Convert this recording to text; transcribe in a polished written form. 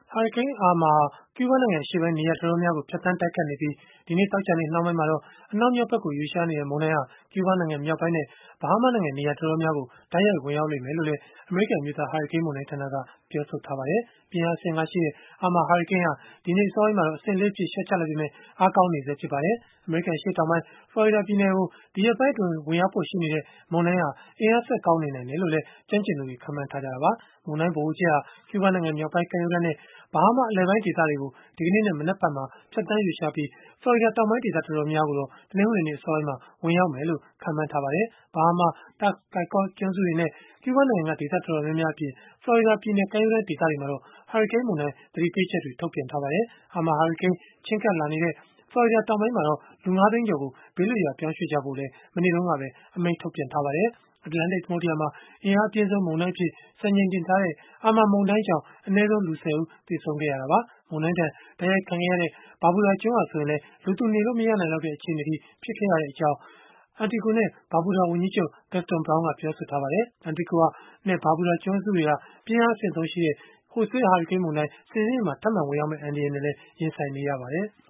ဟာရီကိန်း အာမာဟာ ကျူးဘားနိုင်ငံ အရှေ့ပိုင်း နေရာတော်တော်များများကို ဖြတ်သန်းတိုက်ခတ်နေပြီး ဒီနေ့ သောကြာနေ့ နှောင်းပိုင်းမှာတော့ အနောက်မြောက်ဘက်ကို ရွေ့လျားနေတဲ့ မုန်တိုင်းဟာ ကျူးဘားနိုင်ငံ မြောက်ပိုင်းနဲ့ ဘဟားမားနိုင်ငံ နေရာတော်တော်များများကို တိုက်ရိုက်ဝင်ရောက်လိမ့်မယ်လို့လည်း အမေရိကန် အမျိုးသား ဟာရီကိန်းမုန်တိုင်းဌာနက ပြောဆိုထားပါတယ်။ ပြင်းအားအဆင့် 5 ရှိတဲ့ အာမာ ဟာရီကိန်းဟာ ဒီနေ့အစောပိုင်းမှာတော့ အဆင့် 4 အဖြစ် လျှော့ချလိုက်ပေမဲ့ အားကောင်းနေဆဲ ဖြစ်ပါတယ်။ အမေရိကန် အရှေ့တောင်ပိုင်း ဖလော်ရီဒါပြည်နယ်ကို ဒီရက်ပိုင်းအတွင်း ဝင်ရောက်ဖို့ ရှိနေတဲ့ မုန်တိုင်းဟာ အင်အားဆက်ကောင်းနေနိုင်တယ်လို့လည်း ကျွမ်းကျင်သူတွေ ခန့်မှန်းထားကြတာပါ။ မုန်တိုင်းဗဟိုချက်ဟာ ကျူးဘားနိုင်ငံ မြောက်ပိုင်း ကမ်းရိုးတန်းနဲ့ ဘဟားမား အလယ်ပိုင်းဒေသတွေကို ဒီကနေ့နဲ့ မနက်ဖြန်မှာ ဖြတ်သန်းရွေ့လျားပြီး ဖလော်ရီဒါတောင်ပိုင်း ဒေသတော်တော်များများကိုတော့ တနင်္ဂနွေနေ့ အစောပိုင်းမှာ ဝင်ရောက်မယ်လို့ ခန့်မှန်းထားပါတယ်။ ဘဟားမား၊ ကာကွတ်ကျွန်းစုတွေနဲ့ ကျူးဘားနိုင်ငံက ဒေသတော်တော်များများအပြင် ဖလော်ရီဒါပြည်နယ် ကမ်းရိုးတန်းဒေသတွေမှာတော့ ဟာရီကိန်းမုန်တိုင်း သတိပေးချက်တွေ ထုတ်ပြန်ထားပါတယ်။ အာမာဟာရီကိန်း ချဉ်းကပ်လာနေတဲ့ ဖလော်ရီဒါတောင်ပိုင်းမှာတော့ လူ ၅ သိန်းကျော်ကို ဘေးလွတ်ရာ ပြောင်းရွှေ့ကြဖို့လည်း မနေ့တုန်းကပဲ အမိန့်ထုတ်ပြန်ထားပါတယ်။ အတ္တလန်တိတ်သမုဒ္ဒရာမှာ အင်အားအပြင်းဆုံး မုန်တိုင်းအဖြစ် စံချိန်တင်ထားတဲ့ အာမာမုန်တိုင်းကြောင့် အနည်းဆုံး လူ ၁၀ ဦး သေဆုံးခဲ့ရတာပါ။ မုန်တိုင်းဒဏ် တိုက်ရိုက်ခံခဲ့ရတဲ့ ဘာဘူဒါကျွန်းဟာ ဆိုရင်လည်း လူသူနေလို့မရနိုင်လောက်တဲ့ အခြေအနေ ဖြစ်ခဲ့ရကြောင်း Antigua နဲ့ Barbuda ဝန်ကြီးချုပ် Gaston Brown ကပြောဆိုထားပါတယ်။ Antigua နဲ့ Barbuda ကျွန်းစုတွေဟာ ပြင်းအားအဆင့် 3 ရှိတဲ့ Jose ဟာရီကိန်းမုန်တိုင်း စနေနေ့မှာ ထပ်မံဝင်ရောက်မယ့် အန္တရာယ်နဲ့လည်း ရင်ဆိုင်နေရပါတယ်။